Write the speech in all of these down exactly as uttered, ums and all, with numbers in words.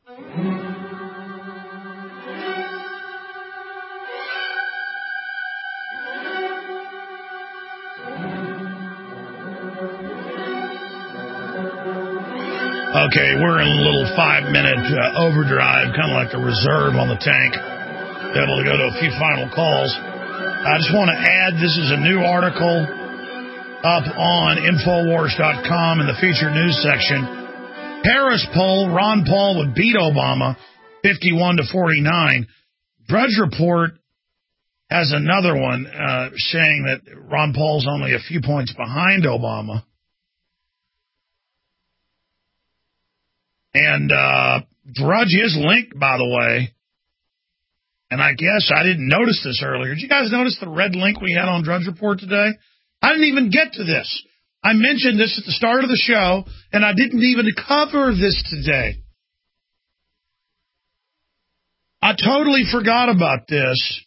Okay, we're in a little five-minute uh, overdrive, kind of like a reserve on the tank. Able to go to a few final calls. I just want to add, this is a new article up on Infowars dot com in the featured news section. Harris poll, Ron Paul would beat Obama, fifty-one to forty-nine. Drudge Report has another one uh, saying that Ron Paul's only a few points behind Obama. And uh, Drudge is linked, by the way. And I guess I didn't notice this earlier. Did you guys notice the red link we had on Drudge Report today? I didn't even get to this. I mentioned this at the start of the show, and I didn't even cover this today. I totally forgot about this.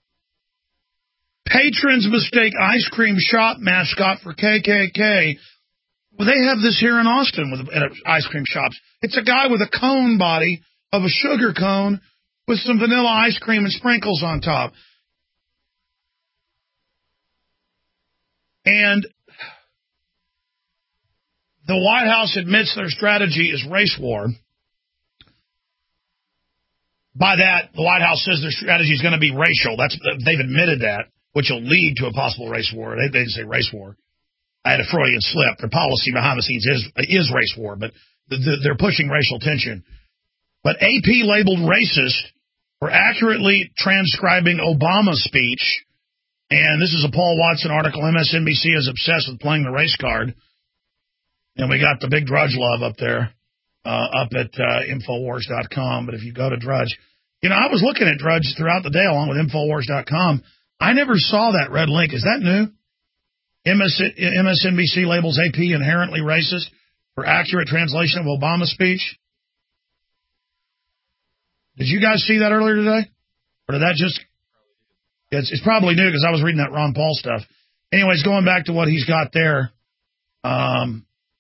Patrons mistake ice cream shop mascot for K K K. Well, they have this here in Austin with at ice cream shops. It's a guy with a cone body of a sugar cone with some vanilla ice cream and sprinkles on top. And the White House admits their strategy is race war. By that, the White House says their strategy is going to be racial. That's they've admitted that, which will lead to a possible race war. They, they didn't say race war. I had a Freudian slip. Their policy behind the scenes is is race war, but the, the, they're pushing racial tension. But A P labeled racist for accurately transcribing Obama's speech. And this is a Paul Watson article. M S N B C is obsessed with playing the race card. And we got the big Drudge love up there, uh, up at uh, Infowars dot com. But if you go to Drudge, you know, I was looking at Drudge throughout the day along with Infowars dot com. I never saw that red link. Is that new? M S N B C labels A P inherently racist for accurate translation of Obama's speech. Did you guys see that earlier today? Or did that just... It's, it's probably new because I was reading that Ron Paul stuff. Anyways, going back to what he's got there. Um,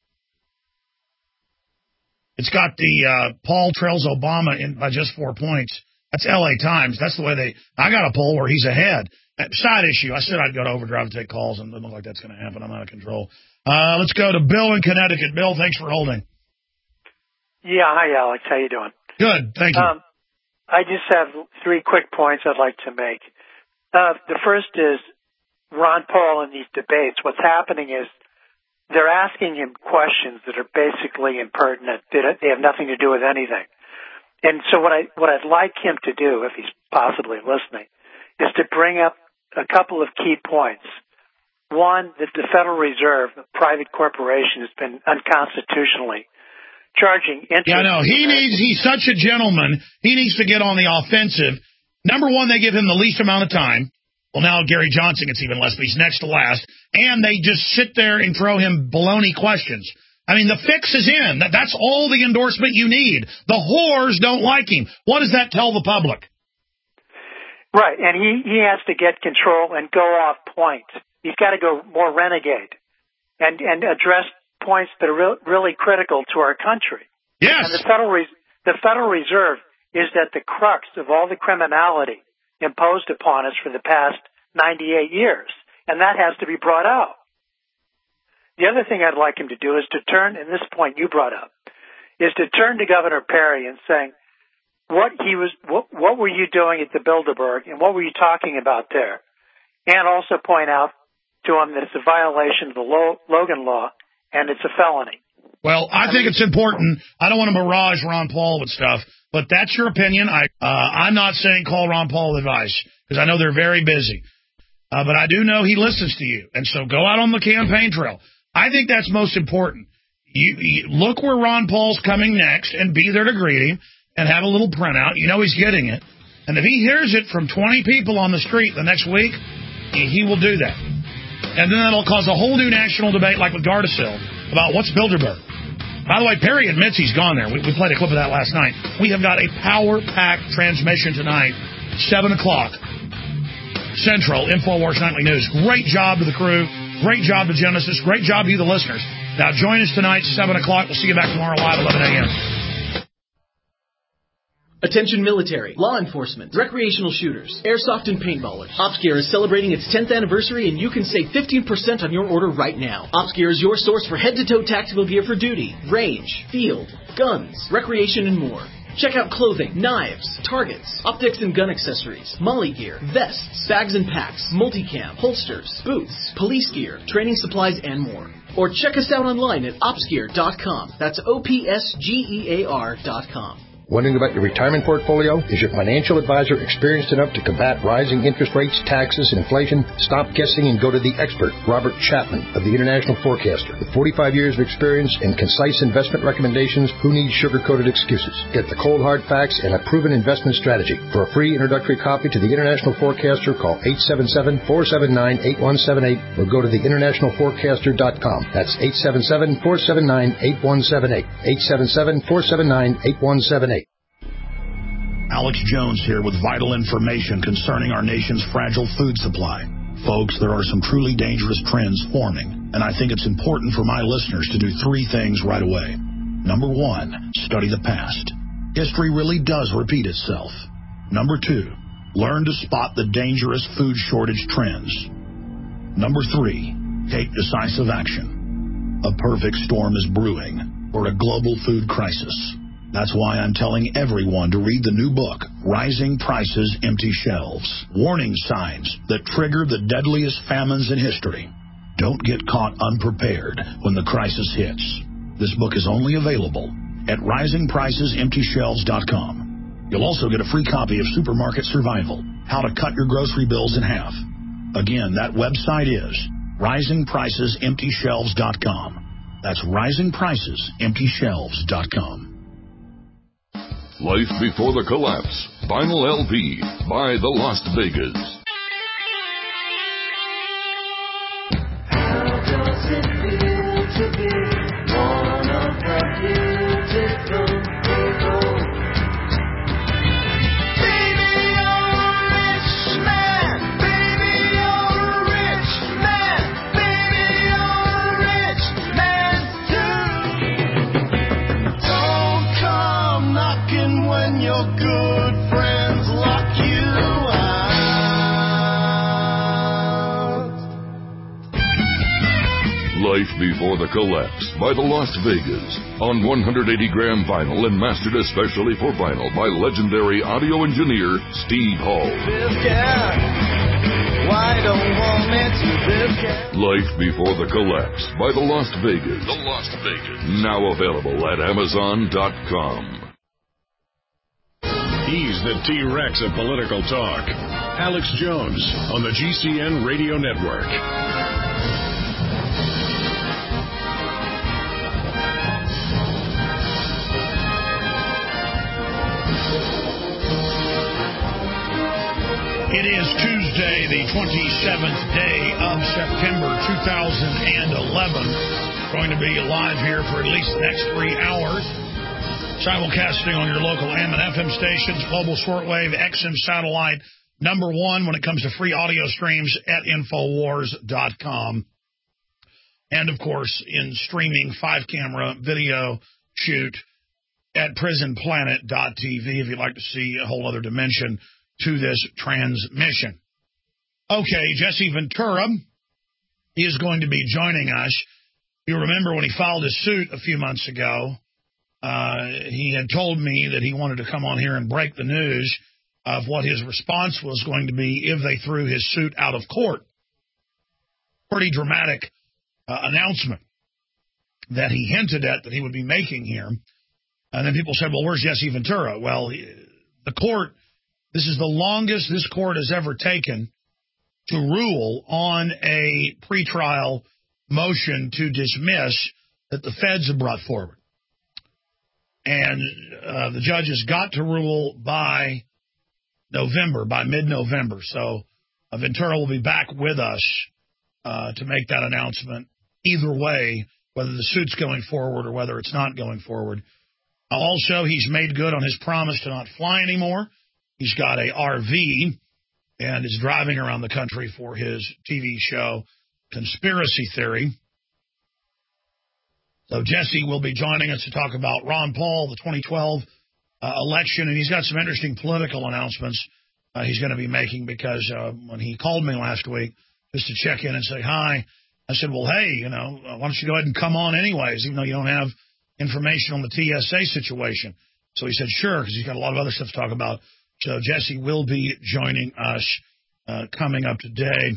it's got the uh, Paul trails Obama in by just four points. That's L A Times. That's the way they... I got a poll where he's ahead. Side issue. I said I'd go to Overdrive and take calls, and it doesn't look like that's going to happen. I'm out of control. Uh, let's go to Bill in Connecticut. Bill, thanks for holding. Yeah, hi, Alex. How you doing? Good, thank you. Um, I just have three quick points I'd like to make. Uh, the first is Ron Paul in these debates. What's happening is they're asking him questions that are basically impertinent. They, they have nothing to do with anything. And so what I what I'd like him to do, if he's possibly listening, is to bring up a couple of key points. One, that the Federal Reserve, a private corporation, has been unconstitutionally charging interest. Yeah, I know. He needs, he's such a gentleman. He needs to get on the offensive. Number one, they give him the least amount of time. Well, now Gary Johnson gets even less, but he's next to last. And they just sit there and throw him baloney questions. I mean, the fix is in. That, that's all the endorsement you need. The whores don't like him. What does that tell the public? Right, and he, he has to get control and go off point. He's got to go more renegade and, and address points that are re- really critical to our country. Yes. And the Federal, Re- the Federal Reserve is at the crux of all the criminality imposed upon us for the past ninety-eight years, and that has to be brought out. The other thing I'd like him to do is to turn, and this point you brought up, is to turn to Governor Perry and saying, what he was, what, what were you doing at the Bilderberg, and what were you talking about there? And also point out to him that it's a violation of the Lo- Logan Law, and it's a felony. Well, I, I think mean, it's important. I don't want to barrage Ron Paul with stuff, but that's your opinion. I, uh, I'm not saying call Ron Paul with advice, because I know they're very busy. Uh, but I do know he listens to you, and so go out on the campaign trail. I think that's most important. You, you look where Ron Paul's coming next and be there to greet him and have a little printout. You know he's getting it. And if he hears it from twenty people on the street the next week, he, he will do that. And then that'll cause a whole new national debate like with Gardasil about what's Bilderberg. By the way, Perry admits he's gone there. We, we played a clip of that last night. We have got a power-packed transmission tonight, seven o'clock Central, Infowars Nightly News. Great job to the crew. Great job to Genesis. Great job to you, the listeners. Now, join us tonight, seven o'clock. We'll see you back tomorrow live, eleven a.m. Attention military, law enforcement, recreational shooters, airsoft and paintballers. OpsGear is celebrating its tenth anniversary and you can save fifteen percent on your order right now. OpsGear is your source for head-to-toe tactical gear for duty, range, field, guns, recreation, and more. Check out clothing, knives, targets, optics and gun accessories, molly gear, vests, bags and packs, multicam, holsters, boots, police gear, training supplies, and more. Or check us out online at opsgear dot com. That's O P S G E A R dot com. Wondering about your retirement portfolio? Is your financial advisor experienced enough to combat rising interest rates, taxes, and inflation? Stop guessing and go to the expert, Robert Chapman of the International Forecaster. With forty-five years of experience and concise investment recommendations, who needs sugar-coated excuses? Get the cold hard facts and a proven investment strategy. For a free introductory copy to the International Forecaster, call eight seven seven, four seven nine, eight one seven eight or go to the international forecaster dot com. That's eight seven seven, four seven nine, eight one seven eight. eight seven seven, four seven nine, eight one seven eight. Alex Jones here with vital information concerning our nation's fragile food supply. Folks, there are some truly dangerous trends forming, and I think it's important for my listeners to do three things right away. Number one, study the past. History really does repeat itself. Number two, learn to spot the dangerous food shortage trends. Number three, take decisive action. A perfect storm is brewing for a global food crisis. That's why I'm telling everyone to read the new book, Rising Prices, Empty Shelves. Warning signs that trigger the deadliest famines in history. Don't get caught unprepared when the crisis hits. This book is only available at rising prices empty shelves dot com. You'll also get a free copy of Supermarket Survival, How to Cut Your Grocery Bills in Half. Again, that website is rising prices empty shelves dot com. That's rising prices empty shelves dot com. Life Before the Collapse, Vinyl L P by the Las Vegas. How does it feel to be one of the beautiful people? Baby, you're a rich man. Baby, you're a rich man. Baby, you're a rich man too. Don't come knocking when your good friends lock you out. Life Before the Collapse by the Las Vegas on one hundred eighty gram vinyl and mastered especially for vinyl by legendary audio engineer Steve Hall. Why don't woman to this guy? Life Before the Collapse by the Las Vegas. The Las Vegas. Now available at amazon dot com. He's the T-Rex of political talk. Alex Jones on the G C N Radio Network. It is Tuesday, the twenty-seventh day of September two thousand eleven. Going to be live here for at least the next three hours. Simulcasting on your local A M and F M stations, global shortwave, X M satellite, number one when it comes to free audio streams at infowars dot com. And, of course, in streaming five-camera video shoot at prison planet dot t v if you'd like to see a whole other dimension to this transmission. Okay, Jesse Ventura is going to be joining us. You remember when he filed his suit a few months ago, uh, he had told me that he wanted to come on here and break the news of what his response was going to be if they threw his suit out of court. Pretty dramatic uh, announcement that he hinted at that he would be making here. And then people said, well, where's Jesse Ventura? Well, the court, this is the longest this court has ever taken to rule on a pretrial motion to dismiss that the feds have brought forward. And uh, the judges got to rule by November, by mid-November. So uh, Ventura will be back with us uh, to make that announcement either way, whether the suit's going forward or whether it's not going forward. Uh, also, he's made good on his promise to not fly anymore. He's got a R V and is driving around the country for his T V show, Conspiracy Theory. So Jesse will be joining us to talk about Ron Paul, the twenty twelve uh, election, and he's got some interesting political announcements uh, he's going to be making because uh, when he called me last week just to check in and say hi, I said, well, hey, you know, why don't you go ahead and come on anyways, even though you don't have information on the T S A situation. So he said, sure, because he's got a lot of other stuff to talk about. So Jesse will be joining us uh, coming up today.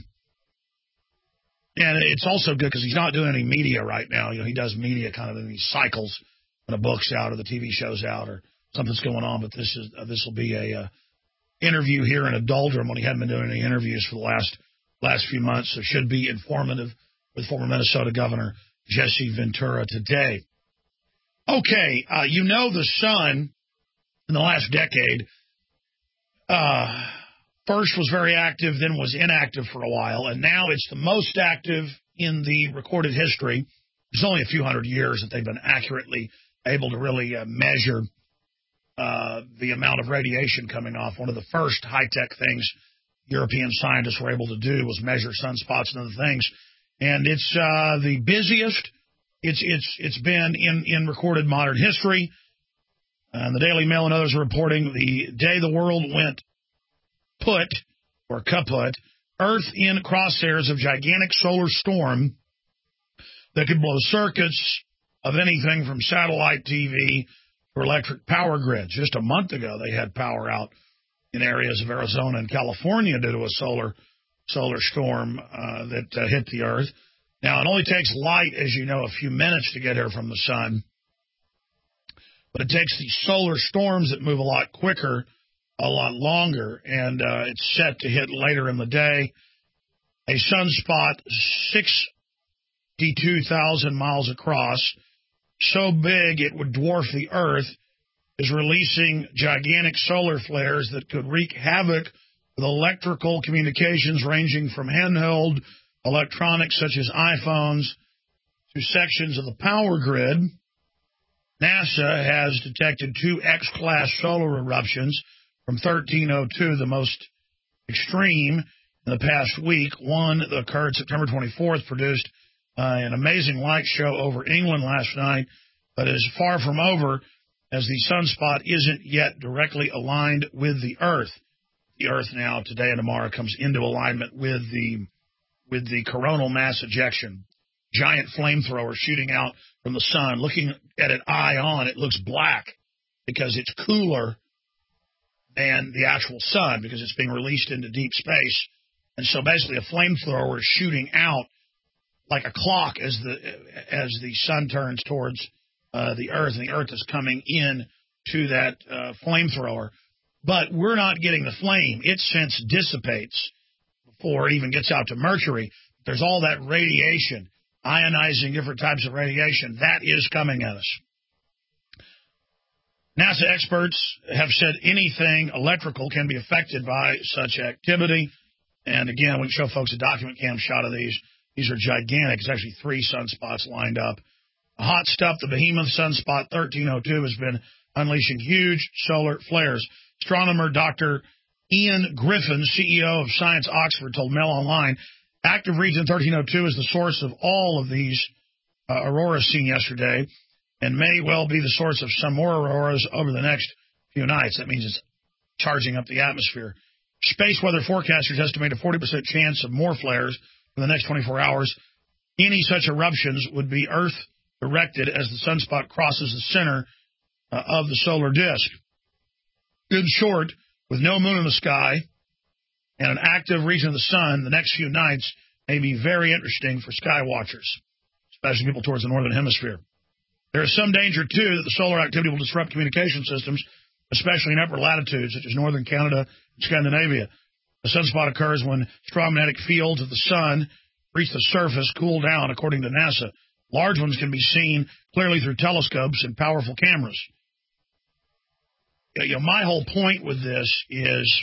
And it's also good because he's not doing any media right now. You know, he does media kind of in these cycles when a book's out or the T V show's out or something's going on. But this is uh, this will be a uh, interview here in a doldrum when he hadn't been doing any interviews for the last last few months. So should be informative with former Minnesota Governor Jesse Ventura today. Okay, uh, you know the sun in the last decade uh, first was very active, then was inactive for a while, and now it's the most active in the recorded history. There's only a few hundred years that they've been accurately able to really uh, measure uh, the amount of radiation coming off. One of the first high-tech things European scientists were able to do was measure sunspots and other things. And it's uh, the busiest it's it's it's been in, in recorded modern history. And the Daily Mail and others are reporting the day the world went put, or kaput, Earth in crosshairs of gigantic solar storm that could blow circuits of anything from satellite T V to electric power grids. Just a month ago, they had power out in areas of Arizona and California due to a solar solar storm uh, that uh, hit the Earth. Now, it only takes light, as you know, a few minutes to get here from the sun. But it takes these solar storms that move a lot quicker, a lot longer, and uh, it's set to hit later in the day. A sunspot sixty-two thousand miles across, so big it would dwarf the Earth, is releasing gigantic solar flares that could wreak havoc with electrical communications ranging from handheld electronics such as iPhones to sections of the power grid. NASA has detected two X-class solar eruptions from thirteen oh two, the most extreme in the past week. One that occurred September twenty-fourth, produced uh, an amazing light show over England last night, but is far from over as the sunspot isn't yet directly aligned with the Earth. The Earth now, today and tomorrow, comes into alignment with the with the coronal mass ejection. Giant flamethrower shooting out from the sun. Looking at it eye on, it looks black because it's cooler than the actual sun because it's being released into deep space. And so basically a flamethrower is shooting out like a clock as the as the sun turns towards uh, the Earth, and the Earth is coming in to that uh, flamethrower. But we're not getting the flame. Its sense dissipates before it even gets out to Mercury. There's all that radiation, ionizing different types of radiation. That is coming at us. NASA experts have said anything electrical can be affected by such activity. And again, we can show folks a document cam shot of these. These are gigantic. It's actually three sunspots lined up. Hot stuff, the behemoth sunspot thirteen oh two has been unleashing huge solar flares. Astronomer Doctor Ian Griffin, C E O of Science Oxford, told Mail Online, active region thirteen oh two is the source of all of these uh, auroras seen yesterday and may well be the source of some more auroras over the next few nights. That means it's charging up the atmosphere. Space weather forecasters estimate a forty percent chance of more flares for the next twenty-four hours. Any such eruptions would be Earth-directed as the sunspot crosses the center uh, of the solar disk. In short, with no moon in the sky and an active region of the sun, the next few nights may be very interesting for sky watchers, especially people towards the northern hemisphere. There is some danger, too, that the solar activity will disrupt communication systems, especially in upper latitudes, such as northern Canada and Scandinavia. The sunspot occurs when strong magnetic fields of the sun reach the surface, cool down, according to NASA. Large ones can be seen clearly through telescopes and powerful cameras. You know, my whole point with this is,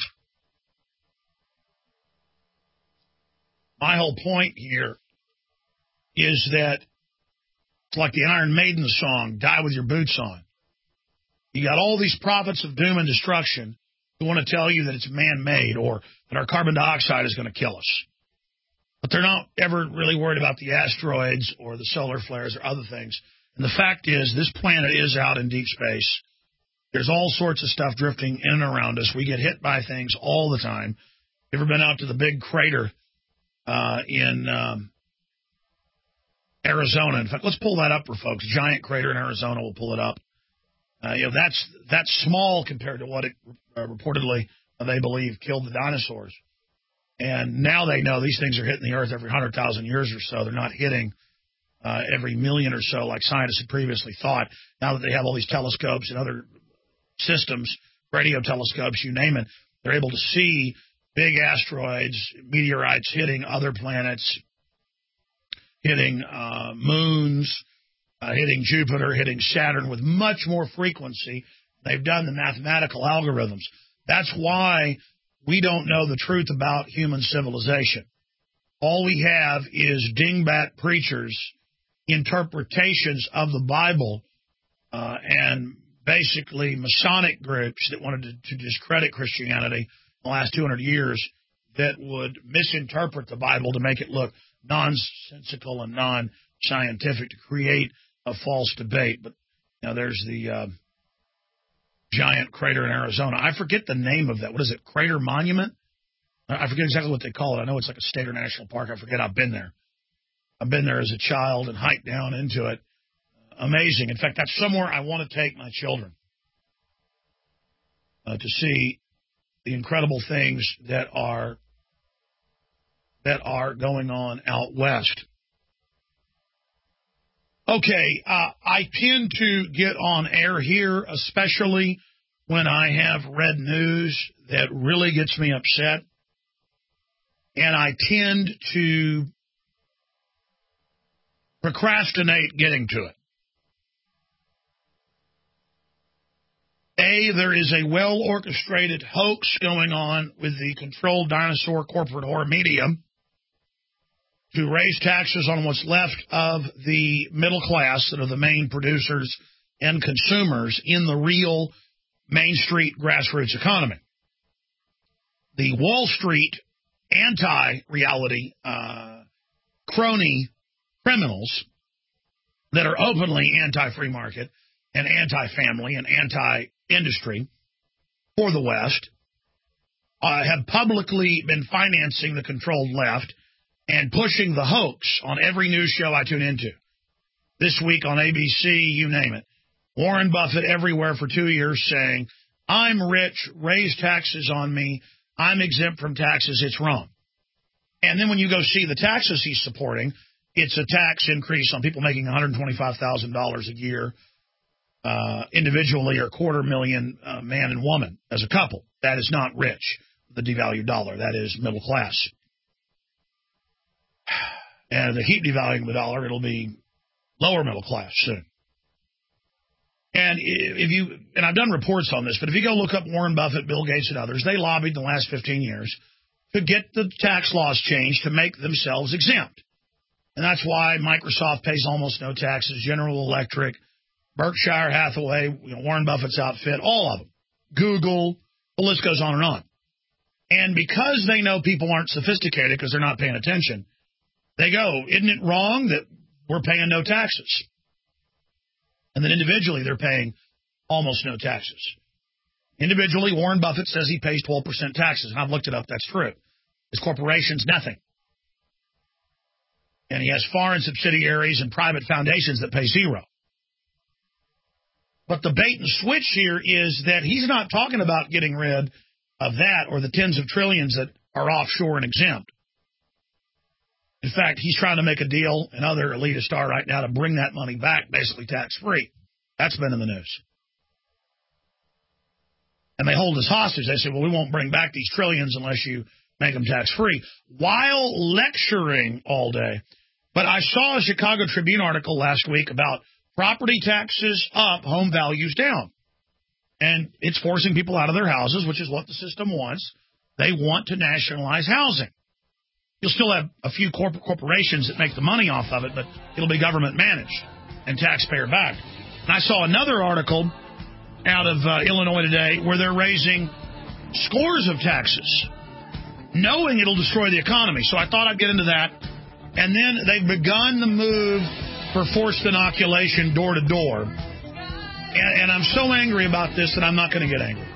my whole point here is that it's like the Iron Maiden song, Die With Your Boots On. You got all these prophets of doom and destruction who want to tell you that it's man-made or that our carbon dioxide is going to kill us. But they're not ever really worried about the asteroids or the solar flares or other things. And the fact is, this planet is out in deep space. There's all sorts of stuff drifting in and around us. We get hit by things all the time. You ever been out to the big crater uh, in um, Arizona? In fact, let's pull that up for folks. Giant crater in Arizona. We'll pull it up. Uh, you know, that's that's small compared to what it uh, reportedly uh, they believe killed the dinosaurs. And now they know these things are hitting the Earth every one hundred thousand years or so. They're not hitting uh, every million or so like scientists had previously thought. Now that they have all these telescopes and other systems, radio telescopes, you name it, they're able to see big asteroids, meteorites hitting other planets, hitting uh, moons, uh, hitting Jupiter, hitting Saturn with much more frequency. They've done the mathematical algorithms. That's why we don't know the truth about human civilization. All we have is dingbat preachers' interpretations of the Bible uh, and basically Masonic groups that wanted to, to discredit Christianity in the last two hundred years that would misinterpret the Bible to make it look nonsensical and non-scientific to create a false debate. But you know, there's the uh, giant crater in Arizona. I forget the name of that. What is it? Crater Monument? I forget exactly what they call it. I know it's like a state or national park. I forget. I've been there. I've been there as a child and hiked down into it. Amazing. In fact, that's somewhere I want to take my children uh, to see the incredible things that are that are going on out west. Okay, uh, I tend to get on air here, especially when I have read news that really gets me upset, and I tend to procrastinate getting to it. A, there is a well-orchestrated hoax going on with the controlled dinosaur corporate whore media to raise taxes on what's left of the middle class that are the main producers and consumers in the real Main Street grassroots economy. The Wall Street anti-reality uh, crony criminals that are openly anti-free market and anti-family and anti-industry for the West uh, have publicly been financing the controlled left and pushing the hoax on every news show I tune into. This week on A B C, you name it. Warren Buffett everywhere for two years saying, I'm rich, raise taxes on me, I'm exempt from taxes, it's wrong. And then when you go see the taxes he's supporting, it's a tax increase on people making one hundred twenty-five thousand dollars a year uh, individually, or quarter million uh, man and woman as a couple. That is not rich, the devalued dollar. That is middle class. And they keep devaluing the dollar, it'll be lower middle class soon. And if you, and I've done reports on this, but if you go look up Warren Buffett, Bill Gates, and others, they lobbied in the last fifteen years to get the tax laws changed to make themselves exempt. And that's why Microsoft pays almost no taxes, General Electric, Berkshire Hathaway, you know, Warren Buffett's outfit, all of them, Google, the list goes on and on. And because they know people aren't sophisticated because they're not paying attention, they go, isn't it wrong that we're paying no taxes? And then individually, they're paying almost no taxes. Individually, Warren Buffett says he pays twelve percent taxes, and I've looked it up, that's true. His corporation's nothing. And he has foreign subsidiaries and private foundations that pay zero. But the bait and switch here is that he's not talking about getting rid of that or the tens of trillions that are offshore and exempt. In fact, he's trying to make a deal, and other elitists are right now, to bring that money back, basically tax-free. That's been in the news. And they hold us hostage. They say, well, we won't bring back these trillions unless you make them tax-free, while lecturing all day. But I saw a Chicago Tribune article last week about property taxes up, home values down. And it's forcing people out of their houses, which is what the system wants. They want to nationalize housing. You'll still have a few corporate corporations that make the money off of it, but it'll be government managed and taxpayer backed. And I saw another article out of uh, Illinois today where they're raising scores of taxes, knowing it'll destroy the economy. So I thought I'd get into that. And then they've begun the move for forced inoculation door to door. And, and I'm so angry about this that I'm not going to get angry.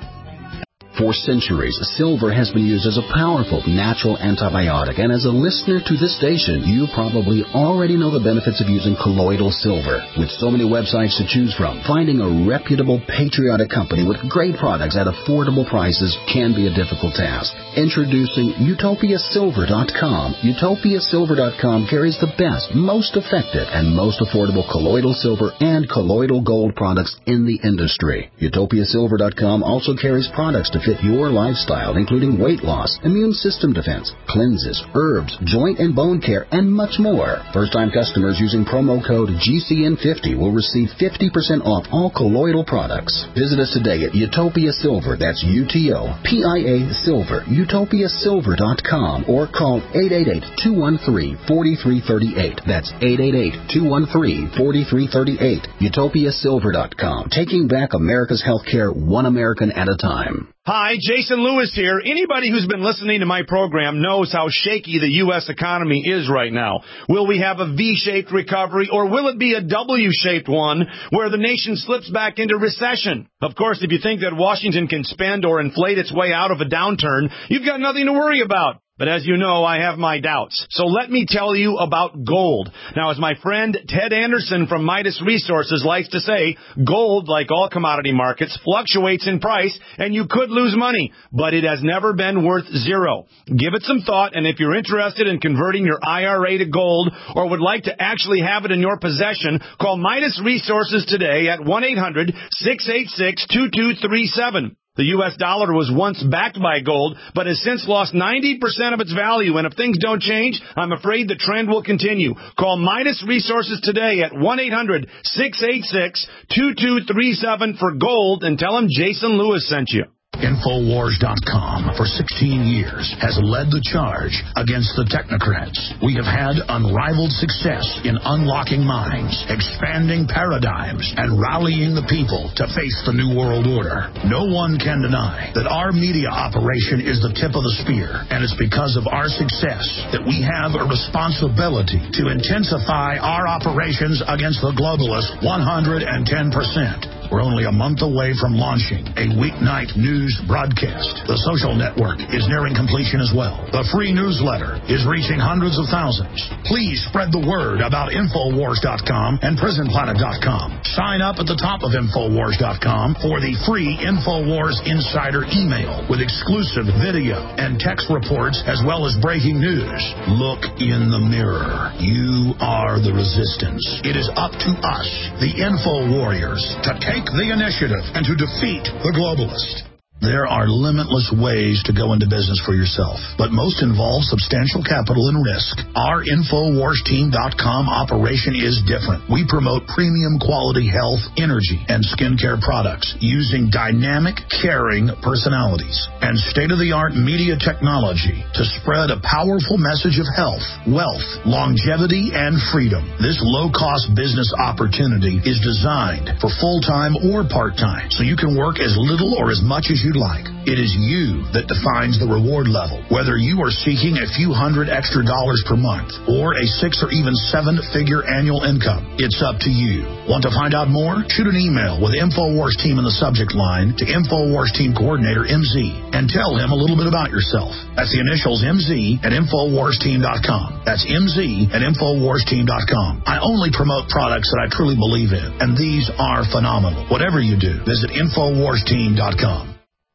For centuries, silver has been used as a powerful natural antibiotic, and as a listener to this station, you probably already know the benefits of using colloidal silver. With so many websites to choose from, finding a reputable, patriotic company with great products at affordable prices can be a difficult task. Introducing Utopia Silver dot com. Utopia Silver dot com carries the best, most effective, and most affordable colloidal silver and colloidal gold products in the industry. Utopia Silver dot com also carries products to fit your lifestyle, including weight loss, immune system defense, cleanses, herbs, joint and bone care, and much more. First-time customers using promo code G C N fifty will receive fifty percent off all colloidal products. Visit us today at Utopia Silver, that's U T O P I A Silver, Utopia Silver dot com, or call eight eight eight, two one three, four three three eight. That's eight eight eight, two one three, four three three eight. Utopia Silver dot com, taking back America's healthcare one American at a time. Hi, Jason Lewis here. Anybody who's been listening to my program knows how shaky the U S economy is right now. Will we have a V-shaped recovery, or will it be a W-shaped one where the nation slips back into recession? Of course, if you think that Washington can spend or inflate its way out of a downturn, you've got nothing to worry about. But as you know, I have my doubts. So let me tell you about gold. Now, as my friend Ted Anderson from Midas Resources likes to say, gold, like all commodity markets, fluctuates in price, and you could lose money, but it has never been worth zero. Give it some thought, and if you're interested in converting your I R A to gold or would like to actually have it in your possession, call Midas Resources today at one eight hundred, six eight six, two two three seven. The U S dollar was once backed by gold, but has since lost ninety percent of its value, and if things don't change, I'm afraid the trend will continue. Call Midas Resources today at one eight hundred, six eight six, two two three seven for gold and tell them Jason Lewis sent you. Infowars dot com for sixteen years has led the charge against the technocrats. We have had unrivaled success in unlocking minds, expanding paradigms, and rallying the people to face the New World Order. No one can deny that our media operation is the tip of the spear, and it's because of our success that we have a responsibility to intensify our operations against the globalists one hundred ten percent. We're only a month away from launching a weeknight news broadcast. The social network is nearing completion as well. The free newsletter is reaching hundreds of thousands. Please spread the word about Infowars dot com and Prison Planet dot com. Sign up at the top of Infowars dot com for the free Infowars Insider email with exclusive video and text reports as well as breaking news. Look in the mirror. You are the resistance. It is up to us, the Info Warriors, to take the initiative and to defeat the globalist. There are limitless ways to go into business for yourself, but most involve substantial capital and risk. Our Infowars Team dot com operation is different. We promote premium quality health, energy, and skincare products using dynamic, caring personalities and state-of-the-art media technology to spread a powerful message of health, wealth, longevity, and freedom. This low-cost business opportunity is designed for full-time or part-time, so you can work as little or as much as you like. It is you that defines the reward level, whether you are seeking a few hundred extra dollars per month or a six or even seven figure annual income. It's up to you. Want to find out more? Shoot an email with Infowars Team in the subject line to Infowars Team Coordinator M Z and tell him a little bit about yourself. That's the initials M Z at Infowars Team dot com. That's M Z at Infowars Team dot com. I only promote products that I truly believe in, and these are phenomenal. Whatever you do, visit Infowars Team dot com.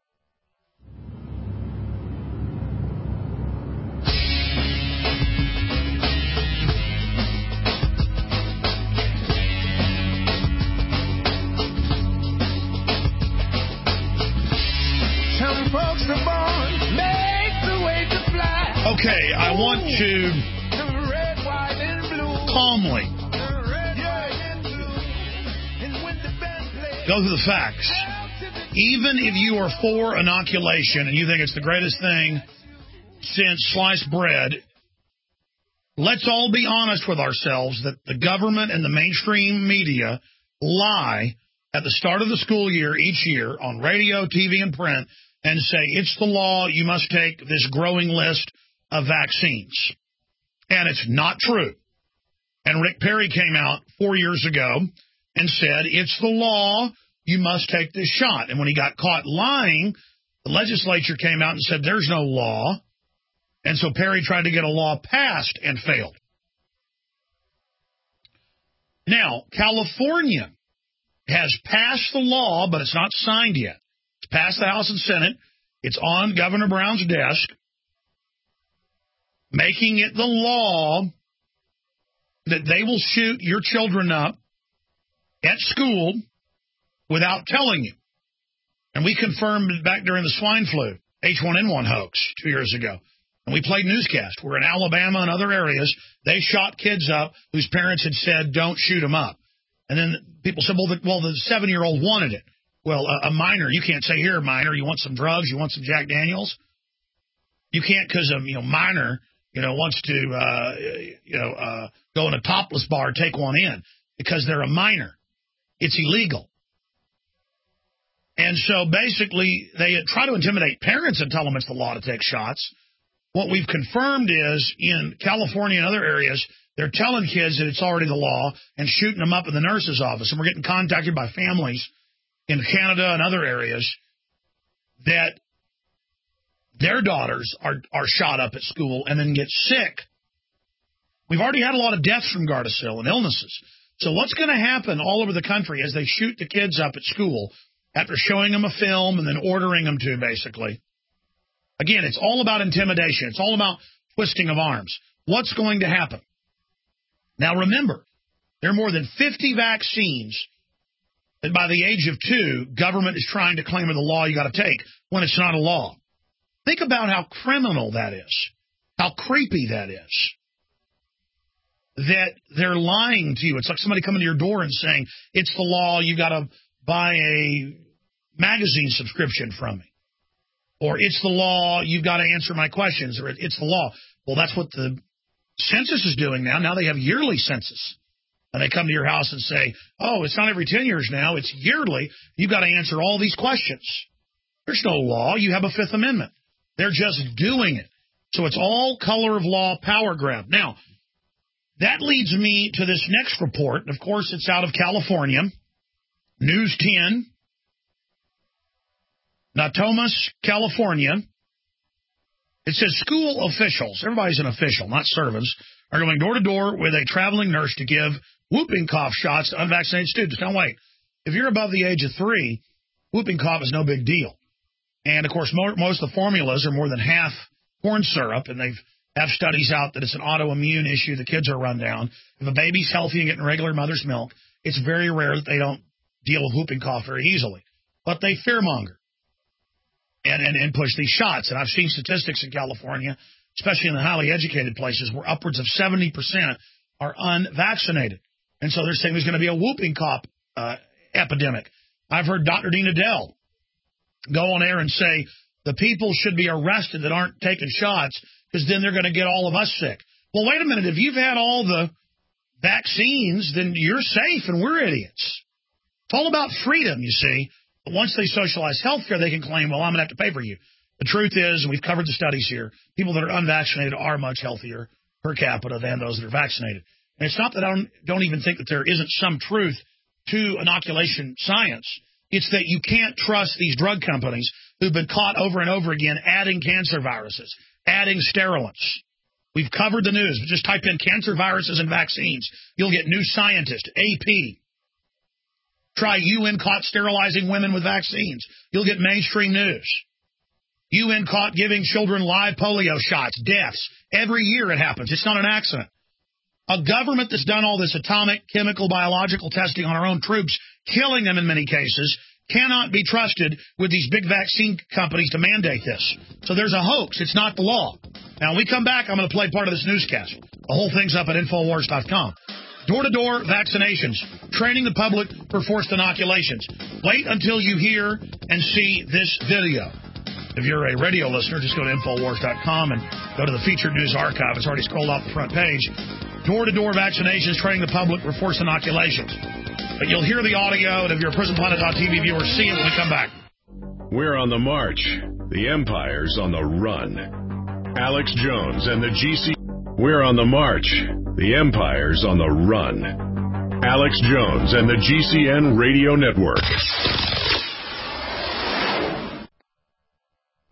Okay, I want to calmly go through the facts. Even if you are for inoculation and you think it's the greatest thing since sliced bread, let's all be honest with ourselves that the government and the mainstream media lie at the start of the school year each year on radio, T V, and print and say it's the law, you must take this growing list of vaccines. And it's not true. And Rick Perry came out four years ago and said it's the law, you must take this shot. And when he got caught lying, the legislature came out and said there's no law. And so Perry tried to get a law passed and failed. Now, California has passed the law, but it's not signed yet. It's passed the House and Senate. It's on Governor Brown's desk, making it the law that they will shoot your children up at school without telling you. And we confirmed it back during the swine flu, H one N one hoax two years ago. And we played newscast where in Alabama and other areas, they shot kids up whose parents had said, don't shoot them up. And then people said, well, the, well, the seven-year-old wanted it. Well, a, a minor, you can't say, here, minor, you want some drugs, you want some Jack Daniels? You can't because a you know, minor you know, wants to uh, you know uh, go in a topless bar, take one in, because they're a minor. It's illegal. And so basically they try to intimidate parents and tell them it's the law to take shots. What we've confirmed is in California and other areas, they're telling kids that it's already the law and shooting them up in the nurse's office. And we're getting contacted by families in Canada and other areas that their daughters are, are shot up at school and then get sick. We've already had a lot of deaths from Gardasil and illnesses. So what's going to happen all over the country as they shoot the kids up at school after showing them a film and then ordering them to, basically? Again, it's all about intimidation. It's all about twisting of arms. What's going to happen? Now, remember, there are more than fifty vaccines that by the age of two, government is trying to claim are the law you got to take when it's not a law. Think about how criminal that is, how creepy that is, that they're lying to you. It's like somebody coming to your door and saying, it's the law, you got to buy a magazine subscription from me. Or it's the law, you've got to answer my questions. Or it's the law. Well, that's what the census is doing now. Now they have yearly census. And they come to your house and say, oh, it's not every ten years now, it's yearly. You've got to answer all these questions. There's no law. You have a Fifth Amendment. They're just doing it. So it's all color of law power grab. Now, that leads me to this next report. Of course, it's out of California. News ten. Natomas, California. It says school officials, everybody's an official, not servants, are going door to door with a traveling nurse to give whooping cough shots to unvaccinated students. Now, wait, if you're above the age of three, whooping cough is no big deal. And, of course, mo- most of the formulas are more than half corn syrup, and they've have studies out that it's an autoimmune issue. The kids are run down. If a baby's healthy and getting regular mother's milk, it's very rare that they don't deal with whooping cough very easily. But they fearmonger and, and, and push these shots. And I've seen statistics in California, especially in the highly educated places, where upwards of seventy percent are unvaccinated. And so they're saying there's going to be a whooping cough uh, epidemic. I've heard Doctor Dean Adele go on air and say the people should be arrested that aren't taking shots because then they're going to get all of us sick. Well, wait a minute. If you've had all the vaccines, then you're safe and we're idiots. It's all about freedom, you see. But once they socialize health care, they can claim, well, I'm going to have to pay for you. The truth is, and we've covered the studies here, people that are unvaccinated are much healthier per capita than those that are vaccinated. And it's not that I don't, don't even think that there isn't some truth to inoculation science. It's that you can't trust these drug companies who've been caught over and over again adding cancer viruses, adding sterilants. We've covered the news. Just type in cancer viruses and vaccines. You'll get New Scientist, A P. Try U N caught sterilizing women with vaccines. You'll get mainstream news. U N caught giving children live polio shots, deaths. Every year it happens. It's not an accident. A government that's done all this atomic, chemical, biological testing on our own troops, killing them in many cases, cannot be trusted with these big vaccine companies to mandate this. So there's a hoax. It's not the law. Now, when we come back, I'm going to play part of this newscast. The whole thing's up at Infowars dot com. Door-to-door vaccinations. Training the public for forced inoculations. Wait until you hear and see this video. If you're a radio listener, just go to Infowars dot com and go to the featured news archive. It's already scrolled off the front page. Door-to-door vaccinations, training the public for forced inoculations. But you'll hear the audio, and if you're a Prison Planet dot T V viewer, see it when we come back. We're on the march. The Empire's on the run. Alex Jones and the G C... We're on the march. The Empire's on the run. Alex Jones and the G C N Radio Network.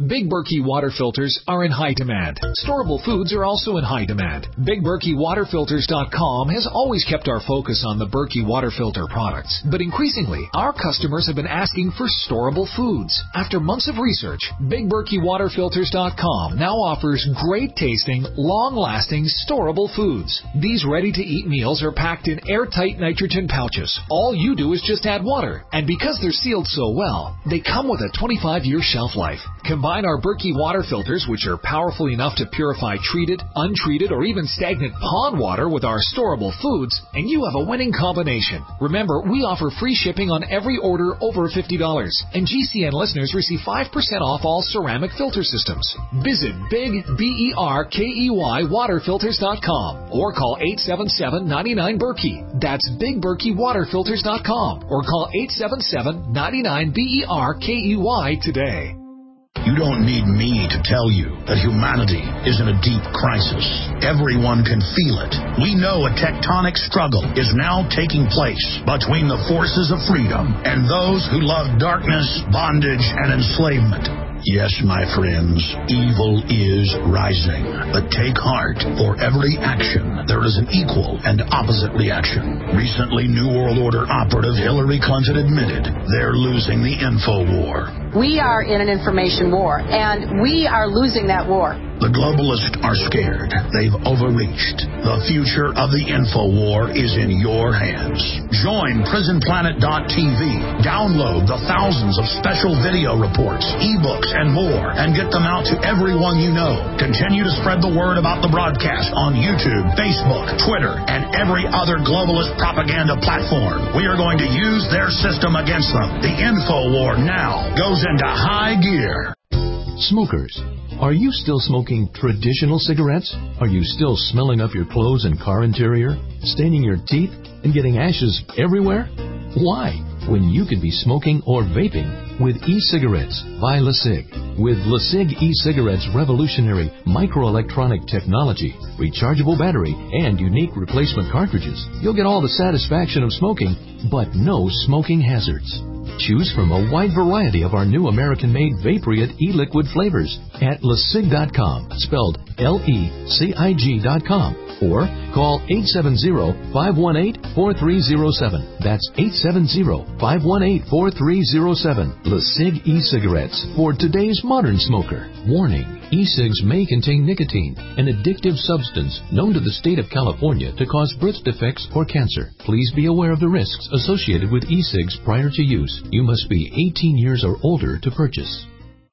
Big Berkey water filters are in high demand. Storable foods are also in high demand. Big Berkey Water Filters dot com has always kept our focus on the Berkey water filter products, but increasingly, our customers have been asking for storable foods. After months of research, Big Berkey Water Filters dot com now offers great-tasting, long-lasting, storable foods. These ready-to-eat meals are packed in airtight nitrogen pouches. All you do is just add water, and because they're sealed so well, they come with a twenty-five year shelf life. Combine our Berkey water filters, which are powerful enough to purify treated, untreated, or even stagnant pond water with our storable foods, and you have a winning combination. Remember, we offer free shipping on every order over fifty dollars, and G C N listeners receive five percent off all ceramic filter systems. Visit Big B E R K E Y Water Filters dot com or call eight seven seven, nine nine, Berkey. That's Big Berkey Water Filters dot com or call eight seven seven, nine nine, B E R K E Y today. You don't need me to tell you that humanity is in a deep crisis. Everyone can feel it. We know a tectonic struggle is now taking place between the forces of freedom and those who love darkness, bondage, and enslavement. Yes, my friends, evil is rising. But take heart. For every action, there is an equal and opposite reaction. Recently, New World Order operative Hillary Clinton admitted they're losing the info war. We are in an information war, and we are losing that war. The globalists are scared. They've overreached. The future of the info war is in your hands. Join prison planet dot t v. Download the thousands of special video reports, ebooks, and more, and get them out to everyone you know. Continue to spread the word about the broadcast on YouTube, Facebook, Twitter, and every other globalist propaganda platform. We are going to use their system against them. The info war now goes into high gear. Smokers, are you still smoking traditional cigarettes? Are you still smelling up your clothes and car interior, staining your teeth, and getting ashes everywhere? Why, when you could be smoking or vaping with e-cigarettes by LeSig? With LeSig e-cigarettes' revolutionary microelectronic technology, rechargeable battery, and unique replacement cartridges, you'll get all the satisfaction of smoking, but no smoking hazards. Choose from a wide variety of our new American-made Vaporite e-liquid flavors at lesig dot com, spelled L E C I G dot com, or call eight seven zero, five one eight, four three zero seven. That's eight seven zero, five one eight, four three zero seven. LeSig e-cigarettes for today's modern smoker. Warning, e-cigs may contain nicotine, an addictive substance known to the state of California to cause birth defects or cancer. Please be aware of the risks associated with e-cigs prior to use. You must be eighteen years or older to purchase.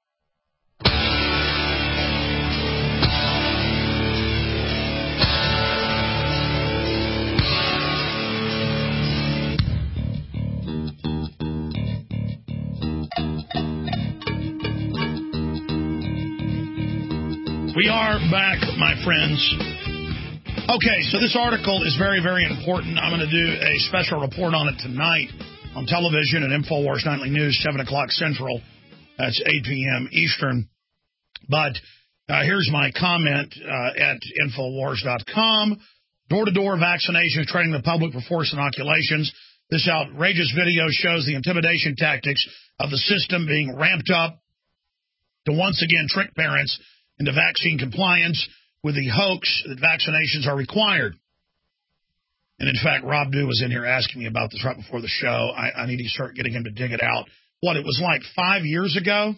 We are back, my friends. Okay, so this article is very, very important. I'm going to do a special report on it tonight on television at InfoWars Nightly News, seven o'clock Central. That's eight p.m. Eastern. But uh, here's my comment uh, at InfoWars dot com. Door-to-door vaccinations, training the public for forced inoculations. This outrageous video shows the intimidation tactics of the system being ramped up to once again trick parents into vaccine compliance with the hoax that vaccinations are required. And in fact, Rob Dew was in here asking me about this right before the show. I, I need to start getting him to dig it out. What, it was like five years ago?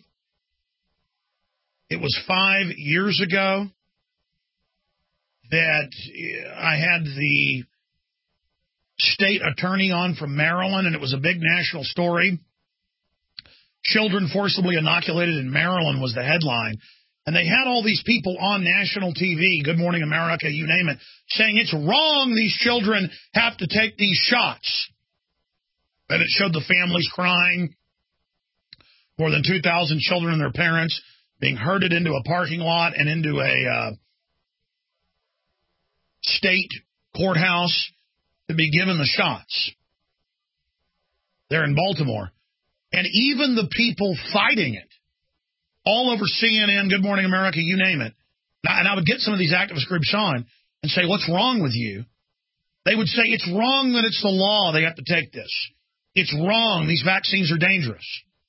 It was five years ago that I had the state attorney on from Maryland, and it was a big national story. Children forcibly inoculated in Maryland was the headline. And they had all these people on national T V, Good Morning America, you name it, saying it's wrong, these children have to take these shots. And it showed the families crying. More than two thousand children and their parents being herded into a parking lot and into a uh, state courthouse to be given the shots. They're in Baltimore. And even the people fighting it, all over C N N, Good Morning America, you name it. And I would get some of these activist groups on and say, what's wrong with you? They would say, it's wrong that it's the law. They have to take this. It's wrong. These vaccines are dangerous.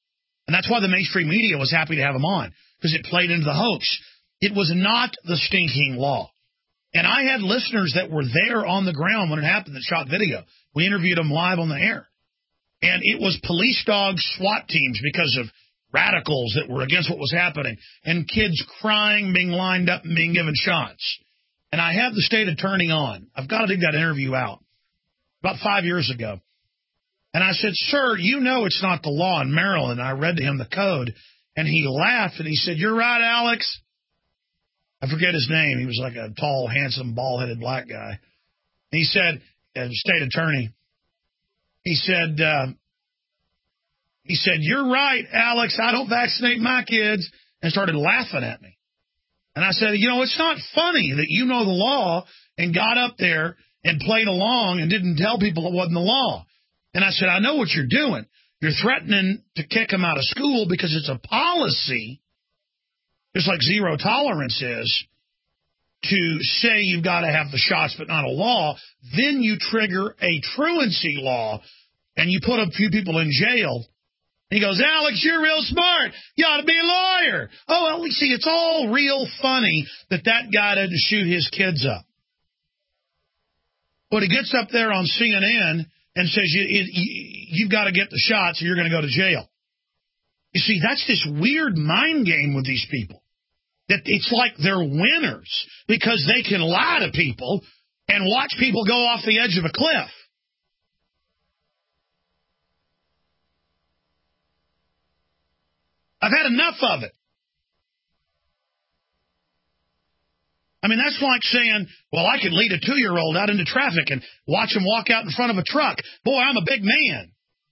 And that's why the mainstream media was happy to have him on, because it played into the hoax. It was not the stinking law. And I had listeners that were there on the ground when it happened that shot video. We interviewed them live on the air. And it was police dogs, SWAT teams, because of radicals that were against what was happening, and kids crying, being lined up and being given shots. And I had the state attorney on. I've got to dig that interview out. About five years ago. And I said, sir, you know it's not the law in Maryland. And I read to him the code, and he laughed, and he said, you're right, Alex. I forget his name. He was like a tall, handsome, bald-headed black guy. He said, as a state attorney, he said, uh, he said, you're right, Alex, I don't vaccinate my kids, and started laughing at me. And I said, you know, it's not funny that you know the law and got up there and played along and didn't tell people it wasn't the law. And I said, I know what you're doing. You're threatening to kick them out of school because it's a policy, just like zero tolerance is, to say you've got to have the shots but not a law. Then you trigger a truancy law, and you put a few people in jail. He goes, Alex, you're real smart. You ought to be a lawyer. Oh, well, see, it's all real funny that that guy didn't shoot his kids up. But he gets up there on C N N and says, you, you, you've got to get the shots or you're going to go to jail. You see, that's this weird mind game with these people. That it's like they're winners because they can lie to people and watch people go off the edge of a cliff. I've had enough of it. I mean, that's like saying, well, I could lead a two-year-old out into traffic and watch him walk out in front of a truck. Boy, I'm a big man.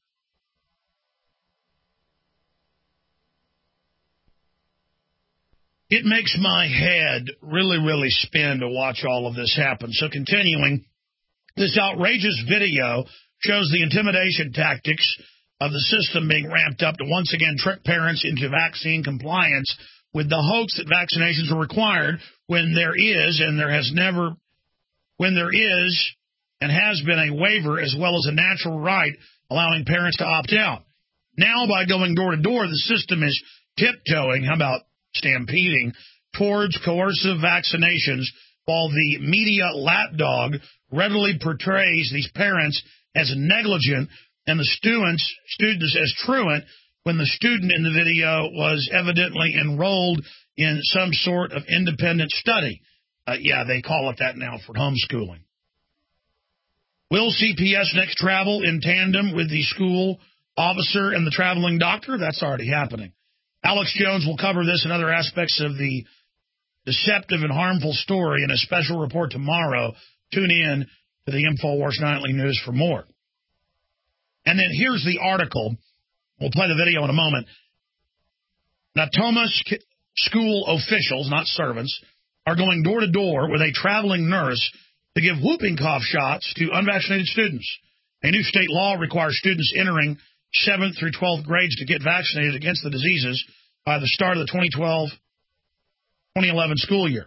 It makes my head really, really spin to watch all of this happen. So continuing, this outrageous video shows the intimidation tactics of the system being ramped up to once again trick parents into vaccine compliance with the hopes that vaccinations are required when there is and there has never, when there is and has been a waiver as well as a natural right allowing parents to opt out. Now, by going door to door, the system is tiptoeing, how about stampeding, towards coercive vaccinations, while the media lapdog readily portrays these parents as negligent and the students, students as truant, when the student in the video was evidently enrolled in some sort of independent study. Uh, yeah, they call it that now for homeschooling. Will C P S next travel in tandem with the school officer and the traveling doctor? That's already happening. Alex Jones will cover this and other aspects of the deceptive and harmful story in a special report tomorrow. Tune in to the InfoWars Nightly News for more. And then here's the article. We'll play the video in a moment. Natoma school officials, not servants, are going door to door with a traveling nurse to give whooping cough shots to unvaccinated students. A new state law requires students entering seventh through twelfth grades to get vaccinated against the diseases by the start of the twenty twelve twenty eleven school year.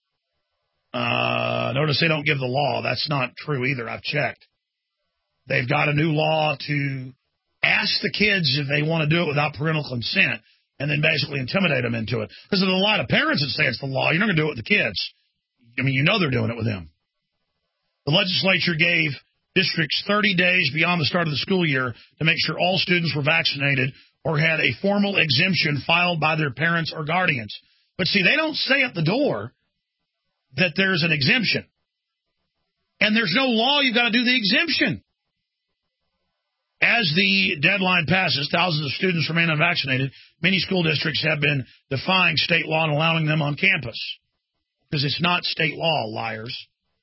Uh, notice they don't give the law. That's not true either. I've checked. They've got a new law to ask the kids if they want to do it without parental consent and then basically intimidate them into it. Because there's a lot of parents that say it's the law. You're not going to do it with the kids. I mean, you know they're doing it with them. The legislature gave districts thirty days beyond the start of the school year to make sure all students were vaccinated or had a formal exemption filed by their parents or guardians. But see, they don't say at the door that there's an exemption. And there's no law you've got to do the exemption. As the deadline passes, thousands of students remain unvaccinated. Many school districts have been defying state law and allowing them on campus. Because it's not state law, liars.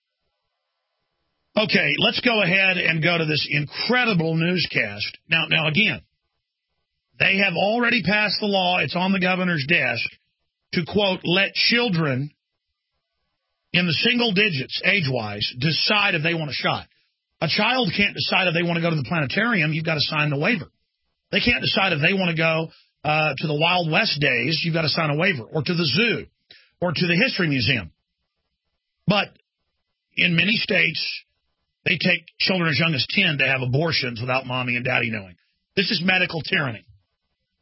Okay, let's go ahead and go to this incredible newscast. Now, now again, they have already passed the law. It's on the governor's desk to, quote, let children in the single digits, age-wise, decide if they want a shot. A child can't decide if they want to go to the planetarium. You've got to sign the waiver. They can't decide if they want to go uh, to the Wild West days. You've got to sign a waiver. Or to the zoo. Or to the History Museum. But in many states, they take children as young as ten to have abortions without mommy and daddy knowing. This is medical tyranny.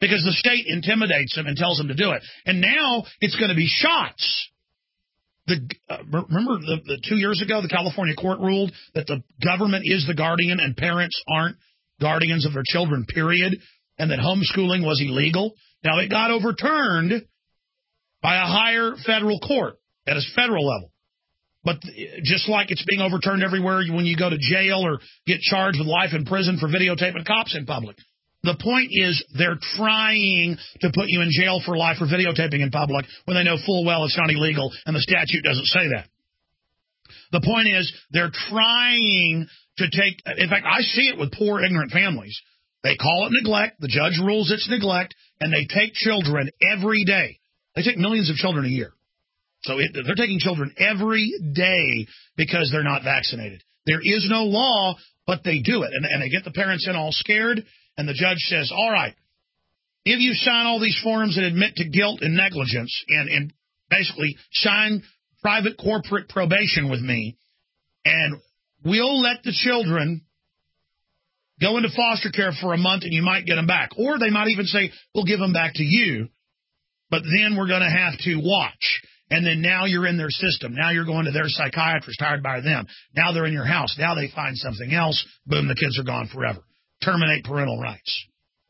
because the state intimidates them and tells them to do it. And now it's going to be shots. The uh, remember the, the two years ago, the California court ruled that the government is the guardian and parents aren't guardians of their children, period, and that homeschooling was illegal. Now, it got overturned by a higher federal court at a federal level. But just like it's being overturned everywhere when you go to jail or get charged with life in prison for videotaping cops in public. The point is they're trying to put you in jail for life for videotaping in public when they know full well it's not illegal and the statute doesn't say that. The point is they're trying to take – in fact, I see it with poor, ignorant families. They call it neglect. The judge rules it's neglect, and they take children every day. They take millions of children a year. So it, they're taking children every day because they're not vaccinated. There is no law, but they do it. And, and they get the parents in all scared, and the judge says, all right, if you sign all these forms that admit to guilt and negligence and, and basically sign private corporate probation with me, and we'll let the children go into foster care for a month and you might get them back. Or they might even say, we'll give them back to you, but then we're going to have to watch. And then now you're in their system. Now you're going to their psychiatrist hired by them. Now they're in your house. Now they find something else. Boom, the kids are gone forever. Terminate parental rights.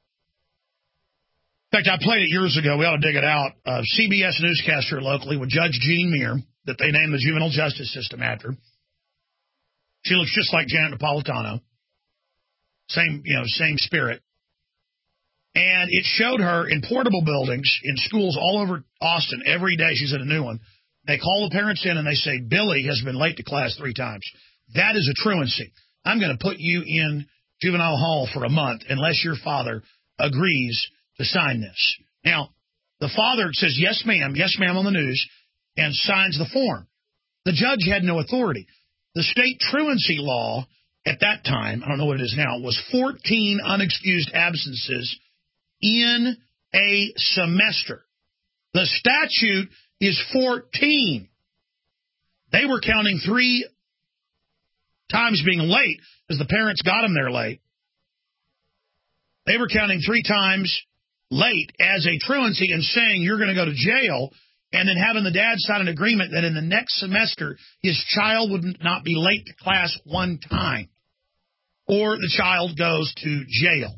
In fact, I played it years ago. We ought to dig it out. Uh, C B S newscaster locally with Judge Jean Muir, that they named the juvenile justice system after. She looks just like Janet Napolitano. Same, you know, same spirit. And it showed her in portable buildings, in schools all over Austin, every day she's at a new one. They call the parents in and they say, Billy has been late to class three times. That is a truancy. I'm going to put you in juvenile hall for a month unless your father agrees to sign this. Now, the father says, yes, ma'am, yes, ma'am on the news, and signs the form. The judge had no authority. The state truancy law at that time, I don't know what it is now, was fourteen unexcused absences in a semester. The statute is fourteen. They were counting three times being late because the parents got them there late. They were counting three times late as a truancy and saying you're going to go to jail, and then having the dad sign an agreement that in the next semester his child would not be late to class one time, or the child goes to jail.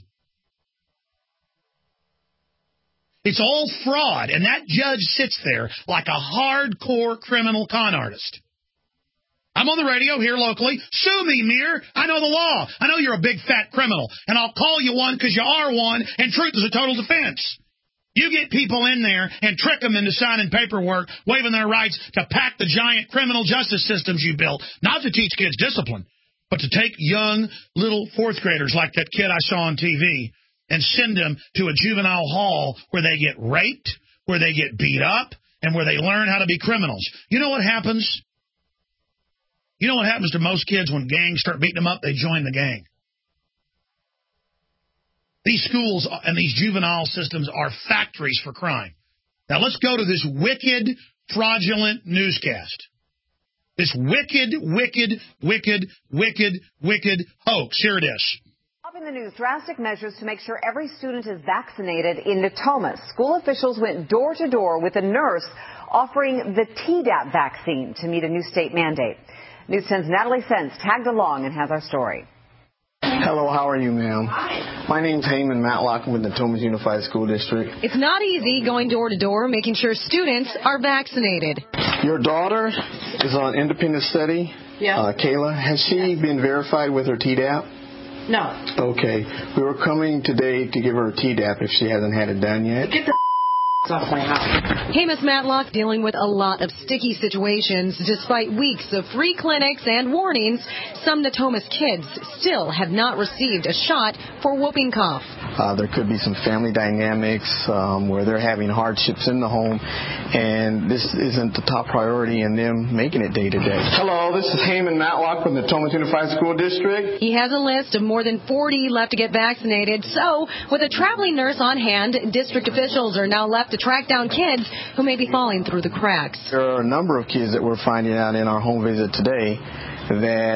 It's all fraud, and that judge sits there like a hardcore criminal con artist. I'm on the radio here locally. Sue me, Muir. I know the law. I know you're a big fat criminal, and I'll call you one because you are one, and truth is a total defense. You get people in there and trick them into signing paperwork, waiving their rights to pack the giant criminal justice systems you built, not to teach kids discipline, but to take young little fourth graders like that kid I saw on T V and send them to a juvenile hall where they get raped, where they get beat up, and where they learn how to be criminals. You know what happens? You know what happens to most kids when gangs start beating them up? They join the gang. These schools and these juvenile systems are factories for crime. Now let's go to this wicked, fraudulent newscast. This wicked, wicked, wicked, wicked, wicked hoax. Here it is. Up in the news, drastic measures to make sure every student is vaccinated in Natomas. School officials went door to door with a nurse offering the Tdap vaccine to meet a new state mandate. News ten's Natalie Sense tagged along and has our story. Hello, how are you, ma'am? Hi. My name's Heyman Matlock with the Natomas Unified School District. It's not easy going door to door making sure students are vaccinated. Your daughter is on independent study. Yeah. Uh, Kayla, has she been verified with her Tdap? No. Okay. We were coming today to give her a Tdap if she hasn't had it done yet. Get the off my house. Hamus Matlock dealing with a lot of sticky situations. Despite weeks of free clinics and warnings, some Natomas kids still have not received a shot for whooping cough. Uh, there could be some family dynamics um, where they're having hardships in the home, and this isn't the top priority in them making it day to day. Hello, this is Heyman Matlock from the Natomas Unified School District. He has a list of more than forty left to get vaccinated. So, with a traveling nurse on hand, district officials are now left to track down kids who may be falling through the cracks. There are a number of kids that we're finding out in our home visit today that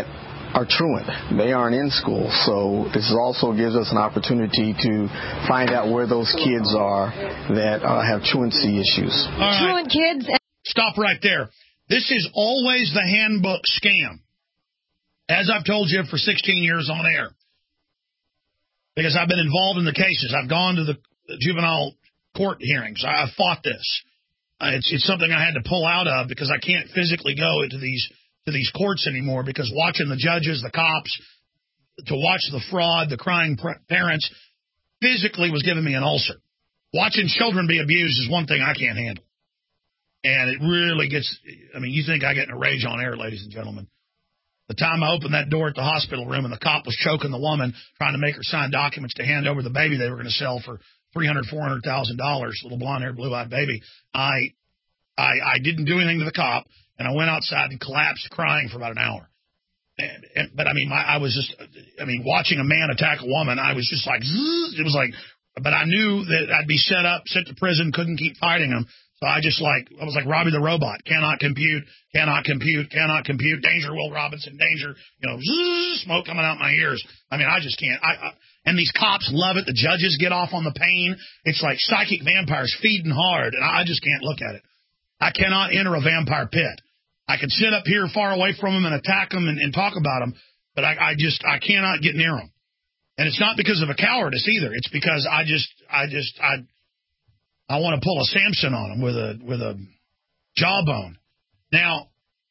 are truant. They aren't in school. So this also gives us an opportunity to find out where those kids are that uh, have truancy issues. All right. Truant kids. Stop right there. This is always the handbook scam. As I've told you for sixteen years on air. Because I've been involved in the cases. I've gone to the juvenile court hearings. I've fought this. Uh, it's, it's something I had to pull out of because I can't physically go into these to these courts anymore because watching the judges, the cops, to watch the fraud, the crying pr- parents, physically was giving me an ulcer. Watching children be abused is one thing I can't handle. And it really gets, I mean, you think I get in a rage on air, ladies and gentlemen. The time I opened that door at the hospital room and the cop was choking the woman, trying to make her sign documents to hand over the baby they were going to sell for three hundred thousand dollars, four hundred thousand dollars, little blonde-haired, blue-eyed baby, I, I, I didn't do anything to the cop. And I went outside and collapsed crying for about an hour. And, and, but, I mean, my, I was just, I mean, watching a man attack a woman, I was just like, zzz, it was like, but I knew that I'd be set up, sent to prison, couldn't keep fighting him. So I just like, I was like Robbie the Robot. Cannot compute, cannot compute, cannot compute. Danger, Will Robinson, danger. You know, zzz, smoke coming out my ears. I mean, I just can't. I, I, and these cops love it. The judges get off on the pain. It's like psychic vampires feeding hard. And I just can't look at it. I cannot enter a vampire pit. I can sit up here far away from them and attack them and, and talk about them, but I, I just, I cannot get near them. And it's not because of a cowardice either. It's because I just, I just, I, I want to pull a Samson on them with a, with a jawbone. Now,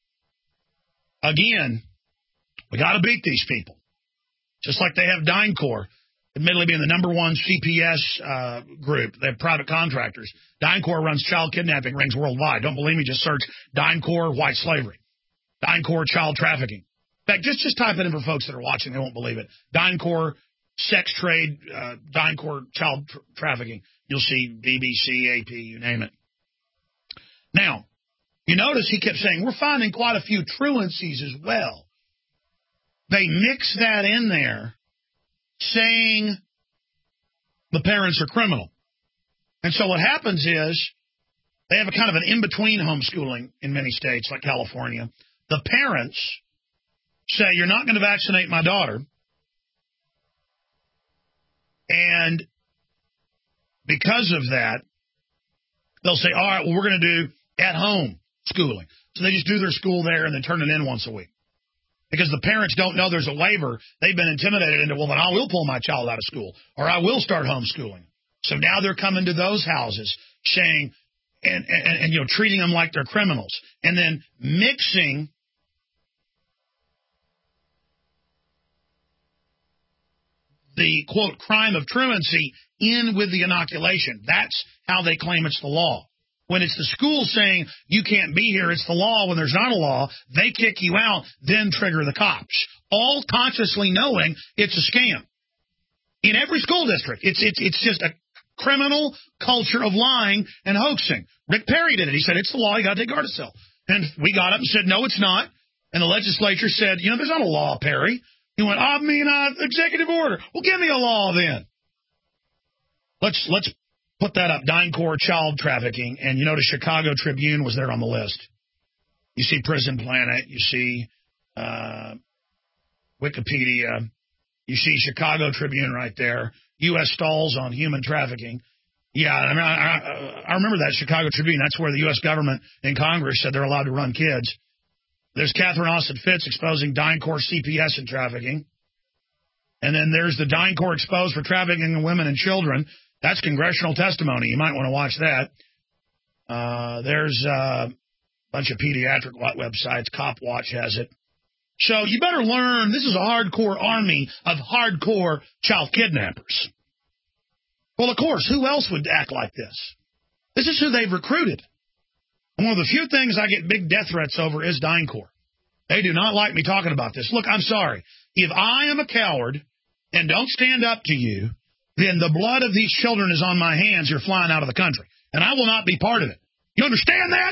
again, we got to beat these people. Just like they have DynCorp, admittedly being the number one C P S uh, group. They have private contractors. DynCorp runs child kidnapping rings worldwide. Don't believe me? Just search DynCorp white slavery. DynCorp child trafficking. In fact, just, just type it in for folks that are watching. They won't believe it. DynCorp sex trade, uh, DynCorp child tra- trafficking. You'll see B B C, A P, you name it. Now, you notice he kept saying, we're finding quite a few truancies as well. They mix that in there, saying the parents are criminal. And so what happens is they have a kind of an in-between homeschooling in many states like California. The parents say, you're not going to vaccinate my daughter. And because of that, they'll say, all right, well, we're going to do at-home schooling. So they just do their school there and then turn it in once a week. Because the parents don't know there's a waiver. They've been intimidated into, well, then I will pull my child out of school, or I will start homeschooling. So now they're coming to those houses saying, and, and, and you know, treating them like they're criminals, and then mixing the, quote, crime of truancy in with the inoculation. That's how they claim it's the law. When it's the school saying you can't be here, it's the law. When there's not a law, they kick you out, then trigger the cops. All consciously knowing it's a scam. In every school district, it's it's it's just a criminal culture of lying and hoaxing. Rick Perry did it. He said, it's the law, you got to take Gardasil. And we got up and said, no, it's not. And the legislature said, you know, there's not a law, Perry. He went, I mean, uh, executive order. Well, give me a law then. Let's let's put that up. DynCorp child trafficking. And you notice Chicago Tribune was there on the list. You see Prison Planet. You see uh, Wikipedia. You see Chicago Tribune right there. U S stalls on human trafficking. Yeah, I, mean, I, I, I remember that Chicago Tribune. That's where the U S government and Congress said they're allowed to run kids. There's Catherine Austin Fitts exposing DynCorp C P S and trafficking. And then there's the DynCorp exposed for trafficking of women and children. That's congressional testimony. You might want to watch that. Uh, there's uh, a bunch of pediatric websites. Cop Watch has it. So you better learn, this is a hardcore army of hardcore child kidnappers. Well, of course, who else would act like this? This is who they've recruited. And one of the few things I get big death threats over is DynCorp. They do not like me talking about this. Look, I'm sorry. If I am a coward and don't stand up to you, then the blood of these children is on my hands. You're flying out of the country. And I will not be part of it. You understand that?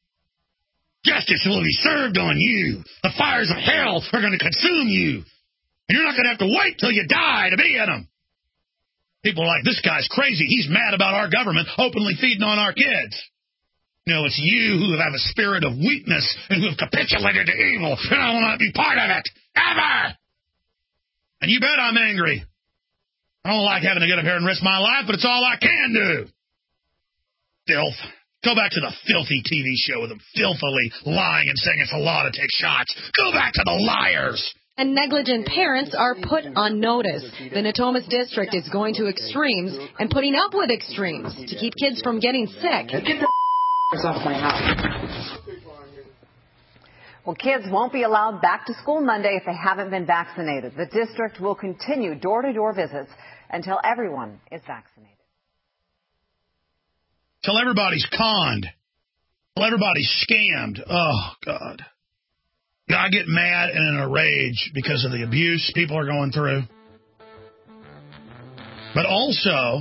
Justice will be served on you. The fires of hell are going to consume you. And you're not going to have to wait till you die to be in them. People are like, this guy's crazy. He's mad about our government openly feeding on our kids. No, it's you who have a spirit of weakness and who have capitulated to evil, and I will not be part of it. Ever! And you bet I'm angry. I don't like having to get up here and risk my life, but it's all I can do. Filth. Go back to the filthy T V show with them filthily lying and saying it's a law to take shots. Go back to the liars. And negligent parents are put on notice. The Natomas district is going to extremes and putting up with extremes to keep kids from getting sick. Get the off my house. Well, kids won't be allowed back to school Monday if they haven't been vaccinated. The district will continue door-to-door visits until everyone is vaccinated. Till everybody's conned. Till everybody's scammed. Oh, God. I get mad and in a rage because of the abuse people are going through. But also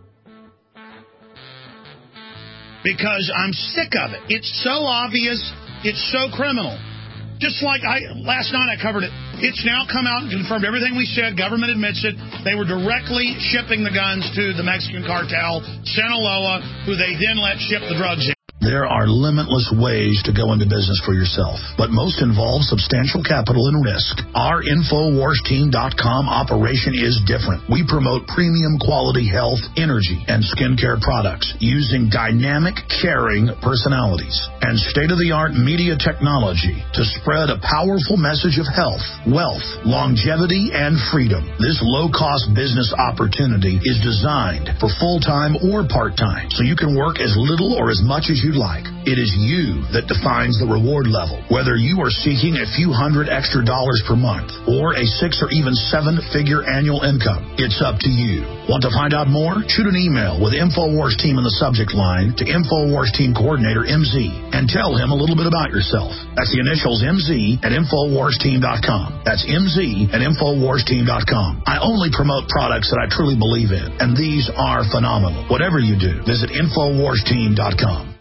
because I'm sick of it. It's so obvious. It's so criminal. Just like I last night I covered it. It's now come out and confirmed everything we said. Government admits it. They were directly shipping the guns to the Mexican cartel, Sinaloa, who they then let ship the drugs in. There are limitless ways to go into business for yourself, but most involve substantial capital and risk. Our Infowars Team dot com operation is different. We promote premium quality health, energy, and skincare products using dynamic, caring personalities and state-of-the-art media technology to spread a powerful message of health, wealth, longevity, and freedom. This low-cost business opportunity is designed for full-time or part-time, so you can work as little or as much as you like. It is you that defines the reward level. Whether you are seeking a few hundred extra dollars per month or a six or even seven-figure annual income, it's up to you. Want to find out more? Shoot an email with Infowars Team in the subject line to Infowars Team Coordinator M Z and tell him a little bit about yourself. That's the initials M Z at Infowars Team dot com. That's M Z at Infowars Team dot com. I only promote products that I truly believe in, and these are phenomenal. Whatever you do, visit Infowars Team dot com.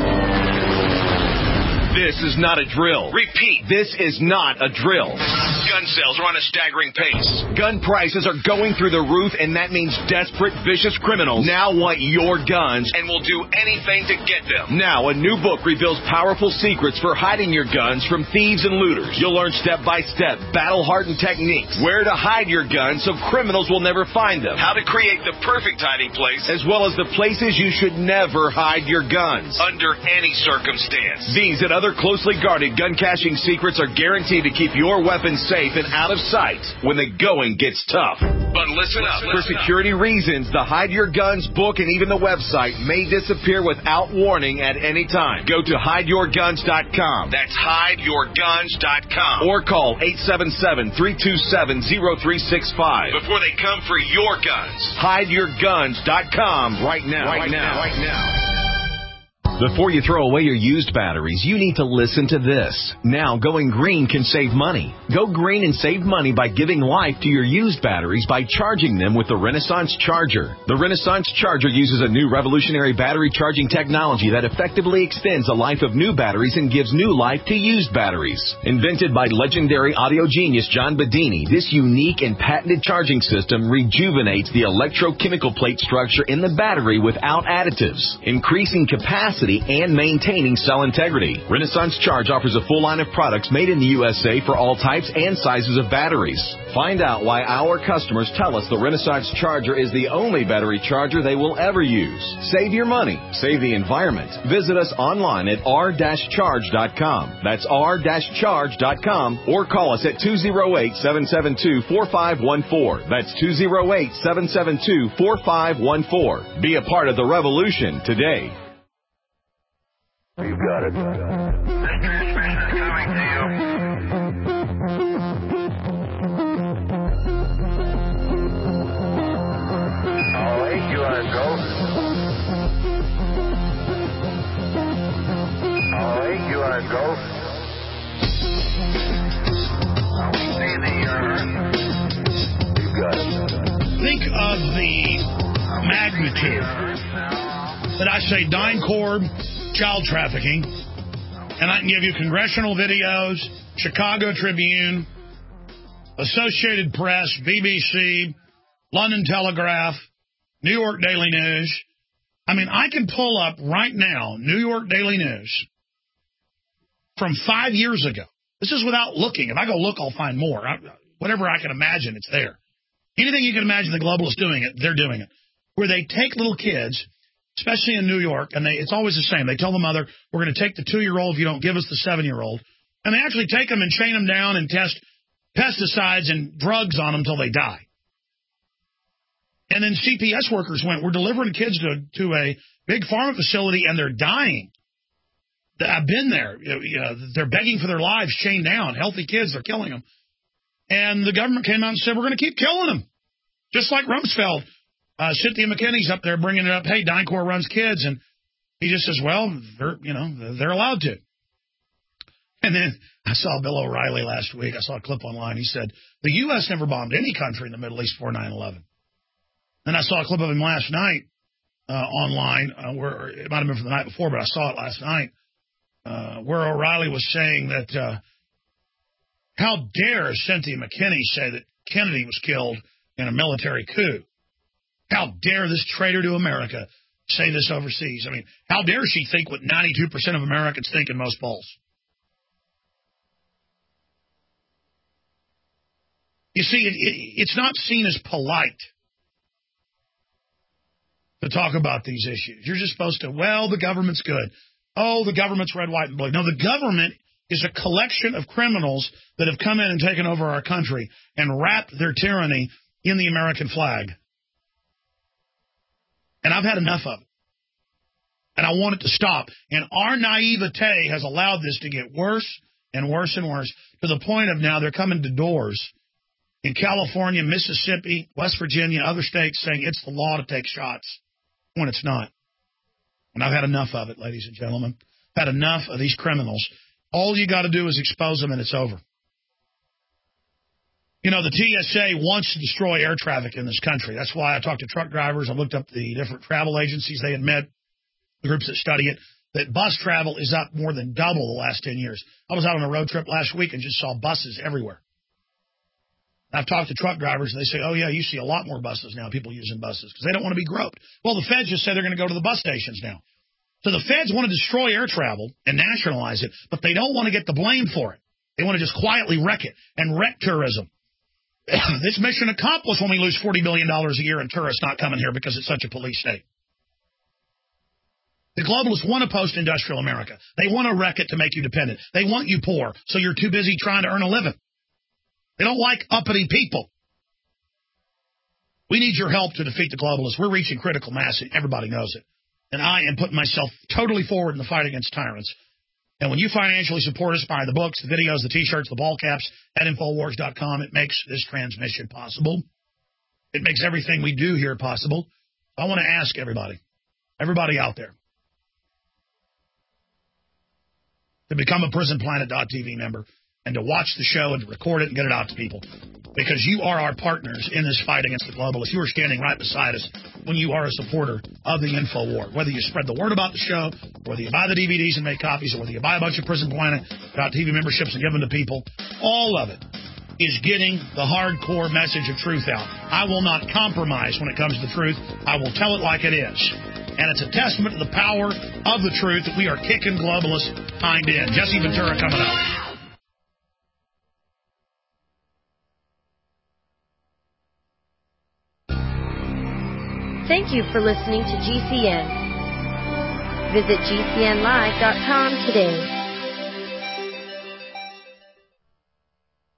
This is not a drill. Repeat, this is not a drill. Gun sales are on a staggering pace. Gun prices are going through the roof, and that means desperate, vicious criminals now want your guns and will do anything to get them. Now, a new book reveals powerful secrets for hiding your guns from thieves and looters. You'll learn step-by-step, battle-hardened techniques, where to hide your guns so criminals will never find them, how to create the perfect hiding place, as well as the places you should never hide your guns, under any circumstance. These and other closely guarded gun caching secrets are guaranteed to keep your weapons safe and out of sight when the going gets tough. But listen up. For security reasons, the Hide Your Guns book and even the website may disappear without warning at any time. Go to Hide Your Guns dot com. That's Hide Your Guns dot com. Or call eight seven seven, three two seven, zero three six five before they come for your guns. Hide Your Guns dot com right now. Right, right now. Right now. Before you throw away your used batteries, you need to listen to this. Now, going green can save money. Go green and save money by giving life to your used batteries by charging them with the Renaissance Charger. The Renaissance Charger uses a new revolutionary battery charging technology that effectively extends the life of new batteries and gives new life to used batteries. Invented by legendary audio genius John Bedini, this unique and patented charging system rejuvenates the electrochemical plate structure in the battery without additives, increasing capacity and maintaining cell integrity. Renaissance Charge offers a full line of products made in the U S A for all types and sizes of batteries. Find out why our customers tell us the Renaissance Charger is the only battery charger they will ever use. Save your money. Save the environment. Visit us online at r dash charge dot com. That's r dash charge dot com or call us at two oh eight, seven seven two, four five one four. That's two oh eight, seven seven two, four five one four. Be a part of the revolution today. You got it. This transmission is coming to you. All right, you are go. All right, you are go. We see the uh, you got it. Think of the magnitude that I say DynCorp child trafficking, and I can give you congressional videos, Chicago Tribune, Associated Press, B B C, London Telegraph, New York Daily News. I mean, I can pull up right now New York Daily News from five years ago. This is without looking. If I go look, I'll find more. I, whatever I can imagine, it's there. Anything you can imagine the globalists doing it, they're doing it. Where they take little kids, especially in New York, and they it's always the same. They tell the mother, we're going to take the two-year-old if you don't give us the seven-year-old. And they actually take them and chain them down and test pesticides and drugs on them until they die. And then C P S workers went, we're delivering kids to, to a big pharma facility, and they're dying. I've been there. You know, they're begging for their lives, chained down. Healthy kids, they're killing them. And the government came out and said, we're going to keep killing them. Just like Rumsfeld. Uh, Cynthia McKinney's up there bringing it up, hey, DynCorp runs kids. And he just says, well, they're, you know, they're allowed to. And then I saw Bill O'Reilly last week. I saw a clip online. He said, the U S never bombed any country in the Middle East before nine eleven. And I saw a clip of him last night uh, online, uh, where it might have been from the night before, but I saw it last night, uh, where O'Reilly was saying that uh, how dare Cynthia McKinney say that Kennedy was killed in a military coup? How dare this traitor to America say this overseas? I mean, how dare she think what ninety-two percent of Americans think in most polls? You see, it, it, it's not seen as polite to talk about these issues. You're just supposed to, well, the government's good. Oh, the government's red, white, and blue. No, the government is a collection of criminals that have come in and taken over our country and wrapped their tyranny in the American flag. And I've had enough of it. And I want it to stop. And our naivete has allowed this to get worse and worse and worse to the point of now they're coming to doors in California, Mississippi, West Virginia, other states saying it's the law to take shots when it's not. And I've had enough of it, ladies and gentlemen. I've had enough of these criminals. All you got to do is expose them and it's over. You know, the T S A wants to destroy air traffic in this country. That's why I talked to truck drivers. I looked up the different travel agencies. They admit, the groups that study it, that bus travel is up more than double the last ten years. I was out on a road trip last week and just saw buses everywhere. I've talked to truck drivers, and they say, oh, yeah, you see a lot more buses now, people using buses, because they don't want to be groped. Well, the feds just said they're going to go to the bus stations now. So the feds want to destroy air travel and nationalize it, but they don't want to get the blame for it. They want to just quietly wreck it and wreck tourism. This mission accomplished when we lose forty billion dollars a year in tourists not coming here because it's such a police state. The globalists want to post-industrial America. They want to wreck it to make you dependent. They want you poor, so you're too busy trying to earn a living. They don't like uppity people. We need your help to defeat the globalists. We're reaching critical mass, and everybody knows it. And I am putting myself totally forward in the fight against tyrants. And when you financially support us, buy the books, the videos, the T-shirts, the ball caps at Infowars dot com, it makes this transmission possible. It makes everything we do here possible. I want to ask everybody, everybody out there, to become a prison planet dot t v member and to watch the show and to record it and get it out to people. Because you are our partners in this fight against the globalists. You are standing right beside us when you are a supporter of the InfoWar. Whether you spread the word about the show, whether you buy the D V Ds and make copies, or whether you buy a bunch of prison planet dot t v memberships and give them to people, all of it is getting the hardcore message of truth out. I will not compromise when it comes to the truth. I will tell it like it is. And it's a testament to the power of the truth that we are kicking globalists hind end. Jesse Ventura coming up. Thank you for listening to G C N. Visit G C N live dot com today.